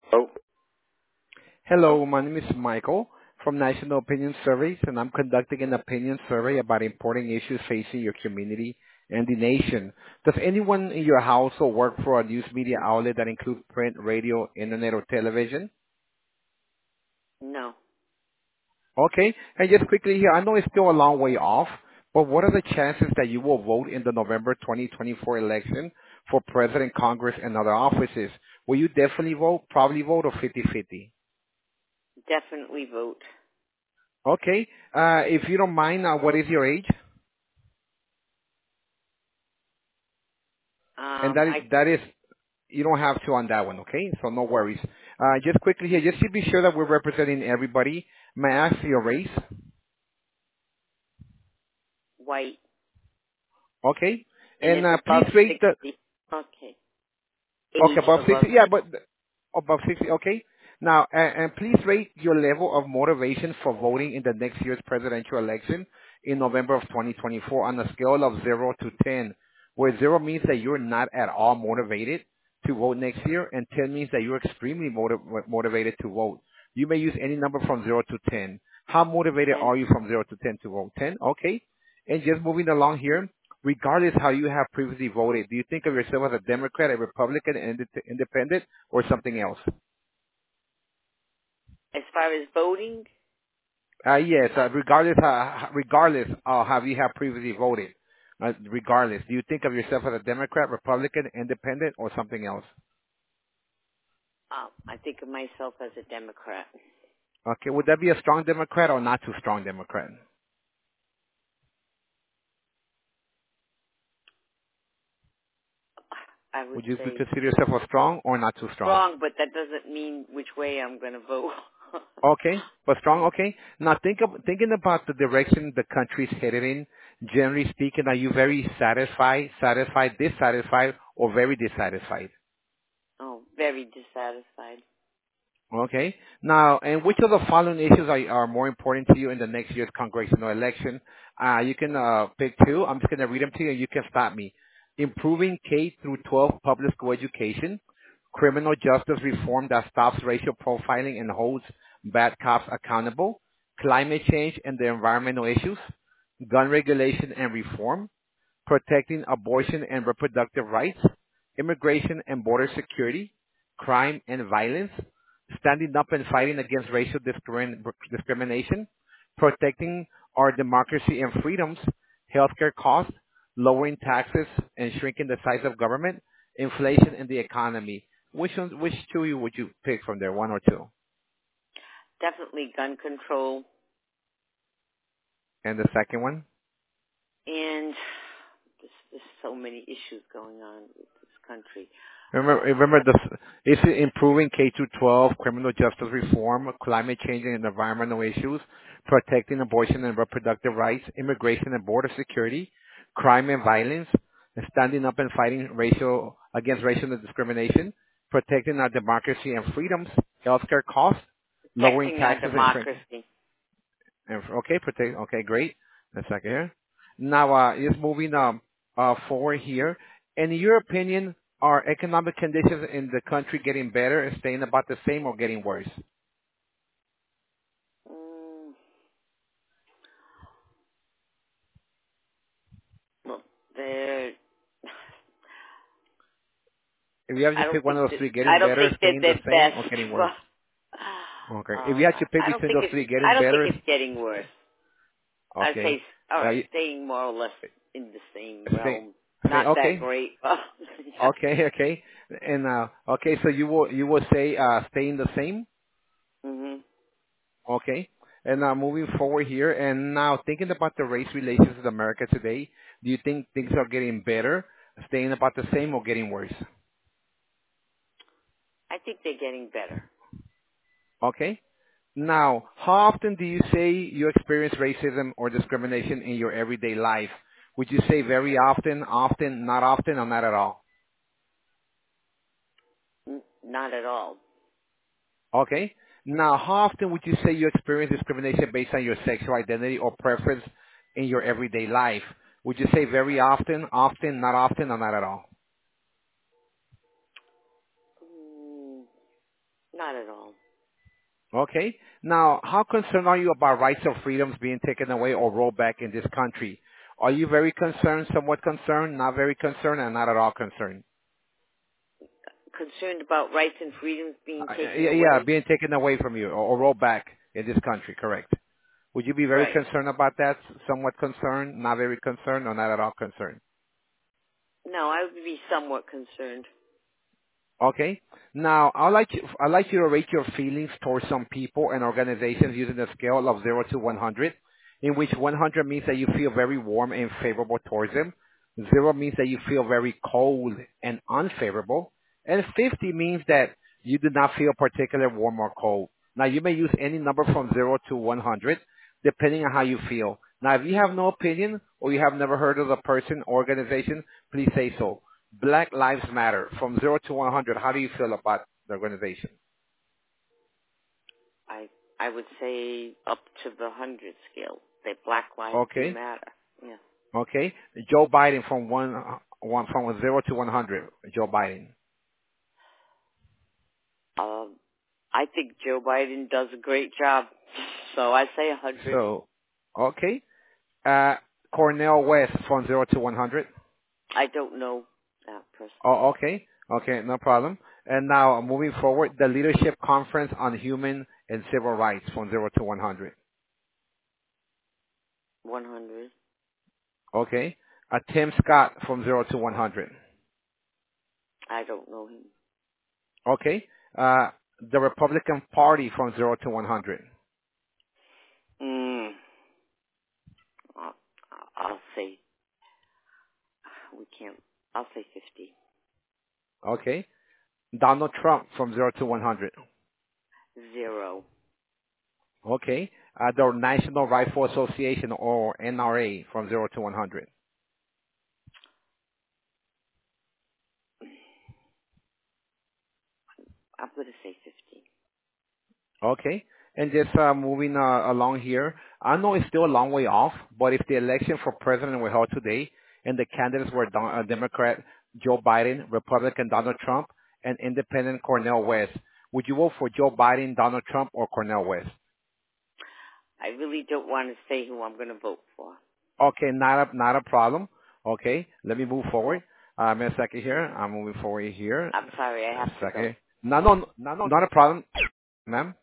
Oh, Hello, my name is Michael from National Opinion Surveys, and I'm conducting an opinion survey about important issues facing your community and the nation. Does anyone in your household work for a news media outlet that includes print, radio, internet, or television? no. Okay, and just quickly here, I know it's still a long way off, but what are the chances that you will vote in the November 2024 election for President, Congress, and other offices? Will you definitely vote, probably vote, or 50-50? Definitely vote. Okay. If you don't mind, what is your age? And I that is, you don't have to on that one, okay? So no worries. Just quickly here, just to be sure that we're representing everybody, may I ask your race? white, Okay. and And it's please above rate the, 60. Okay. okay, Age above above. 60, yeah, but above 60, okay. Now, and please rate your level of motivation for voting in the next year's presidential election in November of 2024 on a scale of 0 to 10, where 0 means that you're not at all motivated to vote next year, and 10 means that you're extremely motivated to vote. You may use any number from 0 to 10. How motivated 10. are you from 0 to 10 to vote? 10? Okay. And just moving along here, regardless how you have previously voted, do you think of yourself as a Democrat, a Republican, an independent, or something else? As far as voting, Yes, regardless of how you have previously voted, regardless, do you think of yourself as a Democrat, Republican, independent, or something else? I think of myself as a Democrat. Okay, would that be a strong Democrat or not too strong Democrat? I would Would you say consider yourself a strong or not too strong? strong, but that doesn't mean which way I'm going to vote. Okay, but strong. Okay. Now thinking about the direction the country's headed in. Generally speaking, are you very satisfied, dissatisfied, or very dissatisfied? Oh, very dissatisfied. Okay. Now, and which of the following issues are more important to you in the next year's congressional election? You can pick two. I'm just going to read them to you, and you can stop me. Improving K through 12 public school education, criminal justice reform that stops racial profiling and holds bad cops accountable, climate change and the environmental issues, gun regulation and reform, protecting abortion and reproductive rights, immigration and border security, crime and violence, standing up and fighting against racial discrimination, protecting our democracy and freedoms, healthcare costs, lowering taxes and shrinking the size of government, inflation and the economy. Which two would you pick from there, one or two? Definitely gun control. And the second one? And there's so many issues going on with this country. Remember this, it's improving K through 12, criminal justice reform, climate change and environmental issues, protecting abortion and reproductive rights, immigration and border security, crime and violence, and standing up and fighting against racial discrimination, protecting our democracy and freedoms, healthcare costs, lowering Protecting our taxes and shrinking. democracy. Okay, great. A second here. Now, just moving forward here. In your opinion, are economic conditions in the country getting better, staying about the same, or getting worse? Mm, well, they're If you have to I don't pick one think of those that three, I getting don't better, think that staying the they're same, or best. getting worse? Well, Okay. If you had to pick I don't between think those it's three, I getting don't think better, it's getting worse. I'd okay. say all right, You- staying more or less in the same Stay, realm. Not that okay. great. Well, yeah. Okay. And okay, so you will say staying the same? Mhm. Okay. And now moving forward here, and now thinking about the race relations in America today, do you think things are getting better, staying about the same, or getting worse? I think they're getting better. Okay. Now, how often do you say you experience racism or discrimination in your everyday life? Would you say very often, not often, or not at all? Not at all. Okay. Now, how often would you say you experience discrimination based on your sexual identity or preference in your everyday life? Would you say very often, not often, or not at all? Mm, Not at all. Okay. Now, how concerned are you about rights or freedoms being taken away or rolled back in this country? Are you very concerned, somewhat concerned, not very concerned, and not at all concerned? Concerned about rights and freedoms being taken Yeah, away? being taken away from you or rolled back in this country, correct. Would you be very Right. concerned about that? Somewhat concerned, not very concerned, or not at all concerned? No, I would be somewhat concerned. Okay. Now, I'd like you to rate your feelings towards some people and organizations using a scale of 0 to 100, in which 100 means that you feel very warm and favorable towards them, 0 means that you feel very cold and unfavorable, and 50 means that you do not feel particularly warm or cold. Now, you may use any number from 0 to 100, depending on how you feel. Now, if you have no opinion or you have never heard of the person or organization, please say so. Black Lives Matter, from 0 to 100, how do you feel about the organization? I would say up to the 100 scale. That Black lives do Okay, matter. Yeah. okay. Joe Biden, from 0 to 100, Joe Biden. I think Joe Biden does a great job. So I say 100. So, okay. Cornel West, from 0 to 100. I don't know that person. Oh, okay. Okay, no problem. And now, moving forward, the Leadership Conference on Human and Civil Rights, from 0 to 100. 100. Okay. Tim Scott, from 0 to 100. I don't know him. Okay. The Republican Party, from 0 to 100. Mm. I'll, I'll say, we can't, I'll say 50. Okay. Donald Trump, from 0 to 100. 0. Okay. The National Rifle Association, or NRA, from 0 to 100. I'm going to say 50. Okay. And just moving along here, I know it's still a long way off, but if the election for president were held today and the candidates were Democrat Joe Biden, Republican Donald Trump, and Independent Cornel West, would you vote for Joe Biden, Donald Trump, or Cornel West? I really don't want to say who I'm going to vote for. Okay, not a problem. Okay, let me move forward. A second here. I'm moving forward here. I'm sorry, I A have to go. second. No, not a problem, ma'am.